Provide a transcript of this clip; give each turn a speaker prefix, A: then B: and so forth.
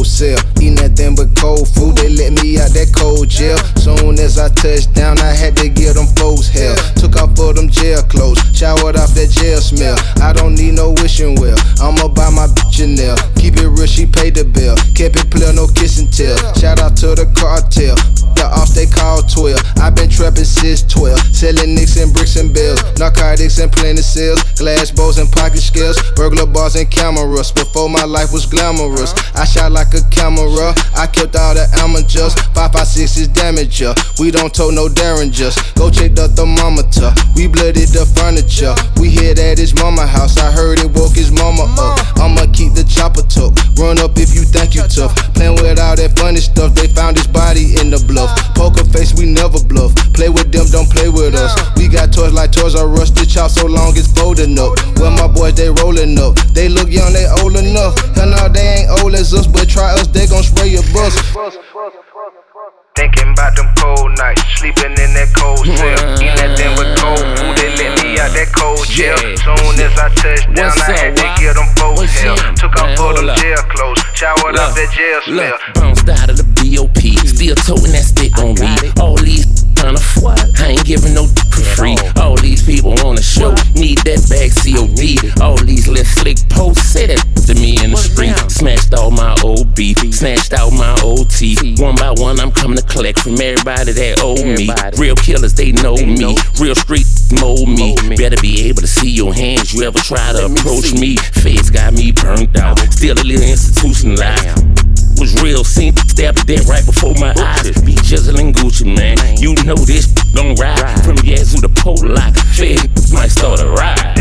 A: cell. Eat nothing but cold food, they let me out that cold jail. Soon as I touched down, I had to give them folks hell. Took off for them jail clothes, showered off that jail smell. I don't need no wishing well, I'ma buy my bitch a nail. Keep it real, she paid the bill. Kept it clear, no kiss and tell. Shout out to the cartel, the off they call 12. I been trapping since 12, selling nicks and bricks and bills, narcotics and plenty sales, glass bowls and pocket scales, burglar bars and cameras. Before my life was glamorous, I shot like a camera. I kept all the amateurs, 5.56 is damager. We don't tote no derringers. Go check the thermometer. We blooded the furniture. We hid at his mama house. I heard it woke his mama up. I'ma keep the chopper tucked. Run up if you think you tough. Playing with all that funny stuff. They found his body in the bluff. Poker face, we never bluff. Play with them, don't play with us. We got toys like Toys R Us. The chop so long it's folding up. Well, my boys, they rolling up. They look young, they old enough. Hell no, they ain't old as us, but try us, they gon' spray your bus.
B: Thinking about them cold nights, sleeping in that cold cell. Eating nothing but cold food, they let me out that cold jail. Soon as I touched down, I had to give them folks hell. Took off for them jail clothes, showered off that jail smell.
C: Bounced out of the BOP, still toting that stick on me. All these tryna fuck, I ain't giving no for free. All these people on the show need that bag COD. All these little slick posts say that to me in the street. Smashed all my old beef, snatched out my old teeth. One by one, I'm coming to collect from everybody that owe me. Real killers, they know me. Real street mold me. Better be able to see your hands. You ever try to approach me? Feds got me burnt out. Still a little institutionalized. Was real, seen stabbed dead right before my eyes. Be chiseling Gucci, man. You know this don't ride. From Yazoo to Polak, Fed might start a ride.